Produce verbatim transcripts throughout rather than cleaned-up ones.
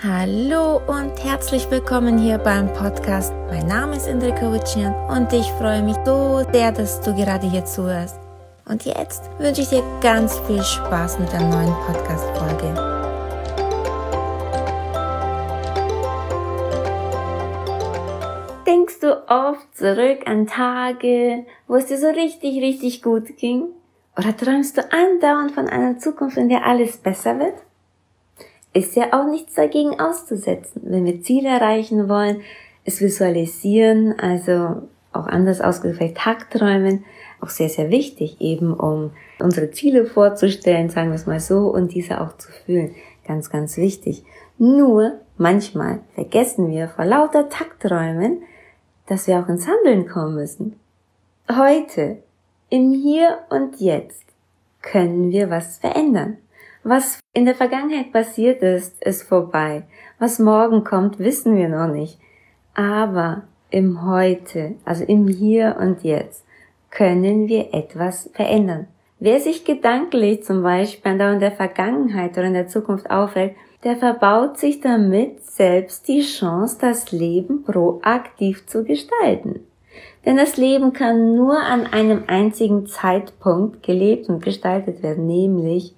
Hallo und herzlich willkommen hier beim Podcast. Mein Name ist Indrek Kowitschyan und ich freue mich so sehr, dass du gerade hier zuhörst. Und jetzt wünsche ich dir ganz viel Spaß mit der neuen Podcast-Folge. Denkst du oft zurück an Tage, wo es dir so richtig, richtig gut ging? Oder träumst du andauernd von einer Zukunft, in der alles besser wird? Ist ja auch nichts dagegen auszusetzen, wenn wir Ziele erreichen wollen, es visualisieren, also auch anders ausgedrückt vielleicht Tagträumen, auch sehr, sehr wichtig, eben um unsere Ziele vorzustellen, sagen wir es mal so, und diese auch zu fühlen. Ganz, ganz wichtig. Nur manchmal vergessen wir vor lauter Tagträumen, dass wir auch ins Handeln kommen müssen. Heute, im Hier und Jetzt, können wir was verändern. Was in der Vergangenheit passiert ist, ist vorbei. Was morgen kommt, wissen wir noch nicht. Aber im Heute, also im Hier und Jetzt, können wir etwas verändern. Wer sich gedanklich zum Beispiel in der Vergangenheit oder in der Zukunft aufhält, der verbaut sich damit selbst die Chance, das Leben proaktiv zu gestalten. Denn das Leben kann nur an einem einzigen Zeitpunkt gelebt und gestaltet werden, nämlich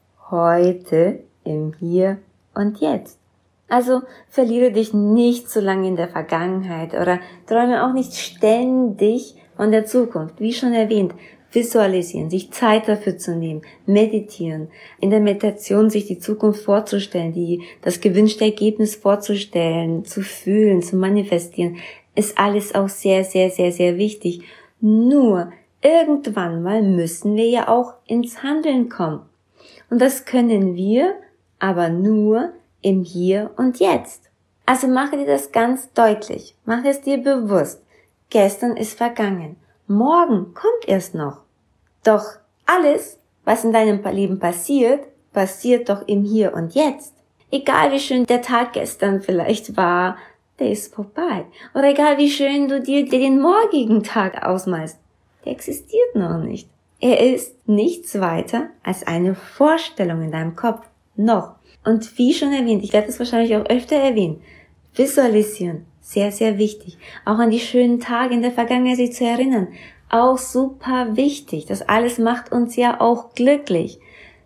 heute, im Hier und Jetzt. Also verliere dich nicht so lange in der Vergangenheit oder träume auch nicht ständig von der Zukunft. Wie schon erwähnt, visualisieren, sich Zeit dafür zu nehmen, meditieren, in der Meditation sich die Zukunft vorzustellen, die, das gewünschte Ergebnis vorzustellen, zu fühlen, zu manifestieren, ist alles auch sehr, sehr, sehr, sehr wichtig. Nur irgendwann mal müssen wir ja auch ins Handeln kommen. Und das können wir aber nur im Hier und Jetzt. Also mache dir das ganz deutlich. Mache es dir bewusst. Gestern ist vergangen. Morgen kommt erst noch. Doch alles, was in deinem Leben passiert, passiert doch im Hier und Jetzt. Egal wie schön der Tag gestern vielleicht war, der ist vorbei. Oder egal wie schön du dir den morgigen Tag ausmalst, der existiert noch nicht. Er ist nichts weiter als eine Vorstellung in deinem Kopf. Noch. Und wie schon erwähnt, ich werde es wahrscheinlich auch öfter erwähnen, visualisieren, sehr, sehr wichtig. Auch an die schönen Tage in der Vergangenheit sich zu erinnern, auch super wichtig. Das alles macht uns ja auch glücklich.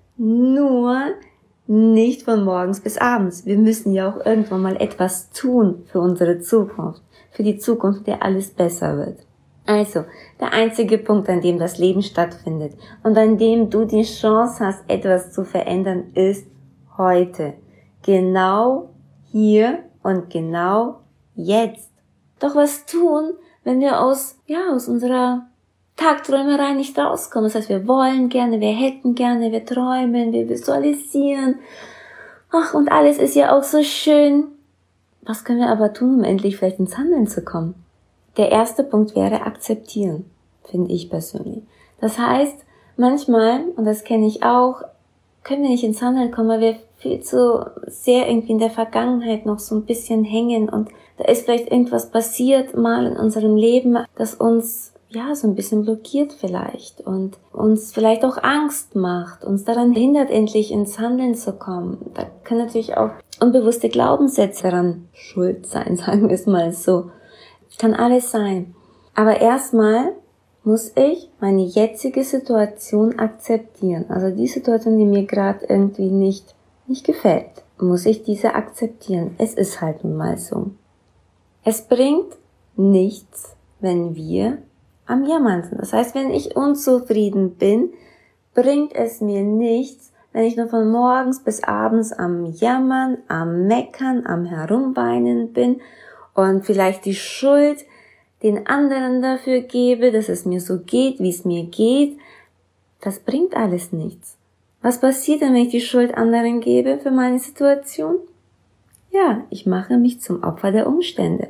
Nur nicht von morgens bis abends. Wir müssen ja auch irgendwann mal etwas tun für unsere Zukunft. Für die Zukunft, in der alles besser wird. Also, der einzige Punkt, an dem das Leben stattfindet und an dem du die Chance hast, etwas zu verändern, ist heute. Genau hier und genau jetzt. Doch was tun, wenn wir aus, ja, aus unserer Tagträumerei nicht rauskommen? Das heißt, wir wollen gerne, wir hätten gerne, wir träumen, wir visualisieren. Ach, und alles ist ja auch so schön. Was können wir aber tun, um endlich vielleicht ins Handeln zu kommen? Der erste Punkt wäre akzeptieren, finde ich persönlich. Das heißt, manchmal, und das kenne ich auch, können wir nicht ins Handeln kommen, weil wir viel zu sehr irgendwie in der Vergangenheit noch so ein bisschen hängen und da ist vielleicht irgendwas passiert mal in unserem Leben, das uns ja so ein bisschen blockiert vielleicht und uns vielleicht auch Angst macht, uns daran hindert, endlich ins Handeln zu kommen. Da können natürlich auch unbewusste Glaubenssätze daran schuld sein, sagen wir es mal so. Kann alles sein. Aber erstmal muss ich meine jetzige Situation akzeptieren. Also die Situation, die mir gerade irgendwie nicht, nicht gefällt, muss ich diese akzeptieren. Es ist halt nun mal so. Es bringt nichts, wenn wir am Jammern sind. Das heißt, wenn ich unzufrieden bin, bringt es mir nichts, wenn ich nur von morgens bis abends am Jammern, am Meckern, am Herumweinen bin und vielleicht die Schuld den anderen dafür gebe, dass es mir so geht, wie es mir geht. Das bringt alles nichts. Was passiert denn, wenn ich die Schuld anderen gebe für meine Situation? Ja, ich mache mich zum Opfer der Umstände.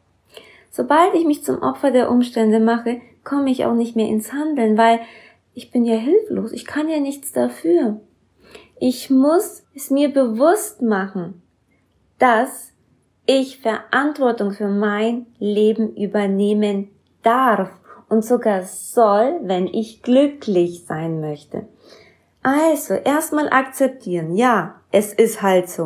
Sobald ich mich zum Opfer der Umstände mache, komme ich auch nicht mehr ins Handeln, weil ich bin ja hilflos. Ich kann ja nichts dafür. Ich muss es mir bewusst machen, dass ich Verantwortung für mein Leben übernehmen darf und sogar soll, wenn ich glücklich sein möchte. Also, erstmal akzeptieren, ja, es ist halt so.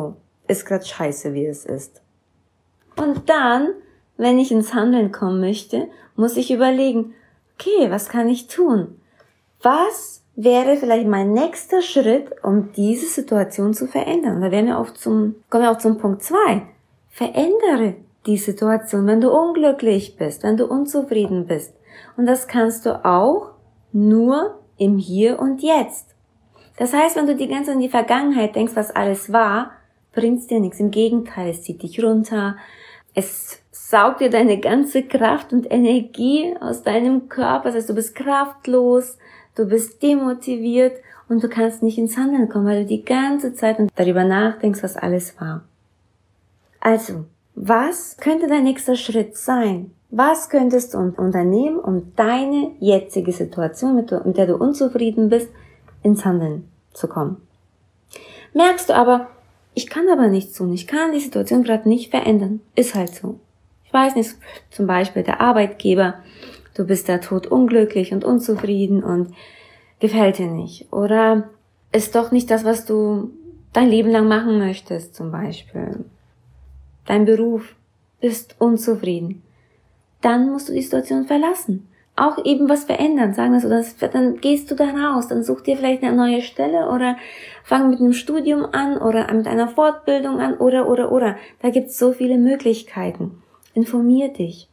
ist gerade scheiße, wie es ist. Und dann, wenn ich ins Handeln kommen möchte, muss ich überlegen, okay, was kann ich tun? Was wäre vielleicht mein nächster Schritt, um diese Situation zu verändern? Da wären wir auch zum, kommen wir auch zum Punkt zwei. Verändere die Situation, wenn du unglücklich bist, wenn du unzufrieden bist. Und das kannst du auch nur im Hier und Jetzt. Das heißt, wenn du die ganze Zeit in die Vergangenheit denkst, was alles war, bringt's dir nichts. Im Gegenteil, es zieht dich runter. Es saugt dir deine ganze Kraft und Energie aus deinem Körper. Das heißt, du bist kraftlos, du bist demotiviert und du kannst nicht ins Handeln kommen, weil du die ganze Zeit darüber nachdenkst, was alles war. Also, was könnte dein nächster Schritt sein? Was könntest du unternehmen, um deine jetzige Situation, mit der du unzufrieden bist, ins Handeln zu kommen? Merkst du aber, ich kann aber nichts tun, ich kann die Situation gerade nicht verändern. Ist halt so. Ich weiß nicht, zum Beispiel der Arbeitgeber, du bist da totunglücklich und unzufrieden und gefällt dir nicht. Oder ist doch nicht das, was du dein Leben lang machen möchtest, zum Beispiel. Dein Beruf, bist unzufrieden. Dann musst du die Situation verlassen. Auch eben was verändern, sagen wir so, das, dann gehst du da raus, dann such dir vielleicht eine neue Stelle oder fang mit einem Studium an oder mit einer Fortbildung an oder, oder, oder. Da gibt's so viele Möglichkeiten. Informier dich.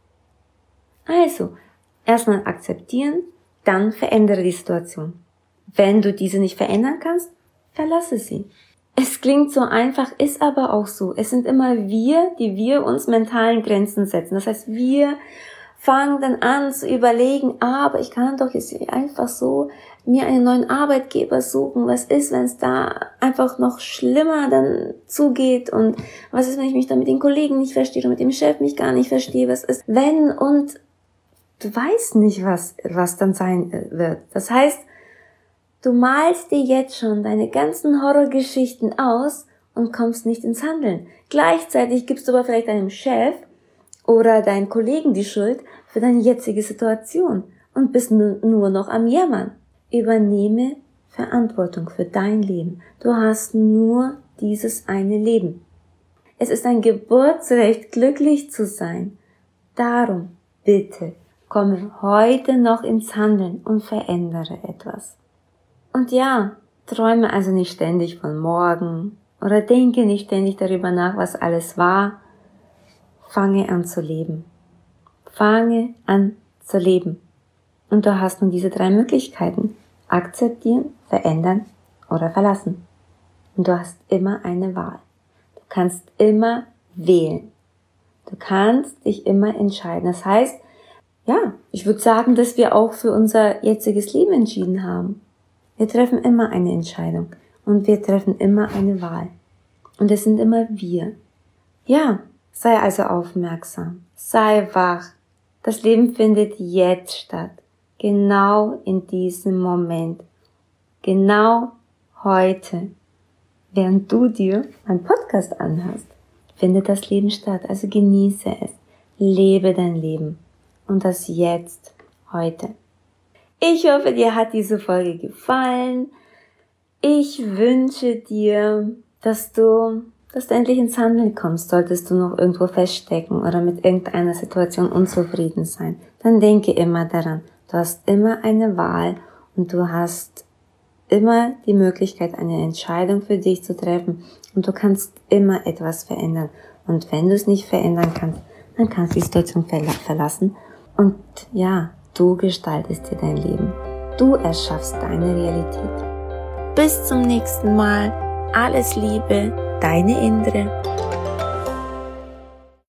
Also, erstmal akzeptieren, dann verändere die Situation. Wenn du diese nicht verändern kannst, verlasse sie. Es klingt so einfach, ist aber auch so. Es sind immer wir, die wir uns mentalen Grenzen setzen. Das heißt, wir fangen dann an zu überlegen, ah, aber ich kann doch jetzt einfach so mir einen neuen Arbeitgeber suchen. Was ist, wenn es da einfach noch schlimmer dann zugeht? Und was ist, wenn ich mich dann mit den Kollegen nicht verstehe oder mit dem Chef mich gar nicht verstehe? Was ist, wenn? Und du weißt nicht, was, was dann sein wird. Das heißt, du malst dir jetzt schon deine ganzen Horrorgeschichten aus und kommst nicht ins Handeln. Gleichzeitig gibst du aber vielleicht deinem Chef oder deinen Kollegen die Schuld für deine jetzige Situation und bist nur noch am Jammern. Übernehme Verantwortung für dein Leben. Du hast nur dieses eine Leben. Es ist ein Geburtsrecht, glücklich zu sein. Darum, bitte, komme heute noch ins Handeln und verändere etwas. Und ja, träume also nicht ständig von morgen oder denke nicht ständig darüber nach, was alles war. Fange an zu leben. Fange an zu leben. Und du hast nun diese drei Möglichkeiten. Akzeptieren, verändern oder verlassen. Und du hast immer eine Wahl. Du kannst immer wählen. Du kannst dich immer entscheiden. Das heißt, ja, ich würde sagen, dass wir auch für unser jetziges Leben entschieden haben. Wir treffen immer eine Entscheidung und wir treffen immer eine Wahl. Und es sind immer wir. Ja, sei also aufmerksam, sei wach. Das Leben findet jetzt statt, genau in diesem Moment, genau heute. Während du dir einen Podcast anhörst, findet das Leben statt. Also genieße es, lebe dein Leben und das jetzt, heute. Ich hoffe, dir hat diese Folge gefallen. Ich wünsche dir, dass du, dass du endlich ins Handeln kommst, solltest du noch irgendwo feststecken oder mit irgendeiner Situation unzufrieden sein. Dann denke immer daran, du hast immer eine Wahl und du hast immer die Möglichkeit, eine Entscheidung für dich zu treffen und du kannst immer etwas verändern. Und wenn du es nicht verändern kannst, dann kannst du die Situation verlassen und ja, du gestaltest dir dein Leben. Du erschaffst deine Realität. Bis zum nächsten Mal. Alles Liebe, deine Indre.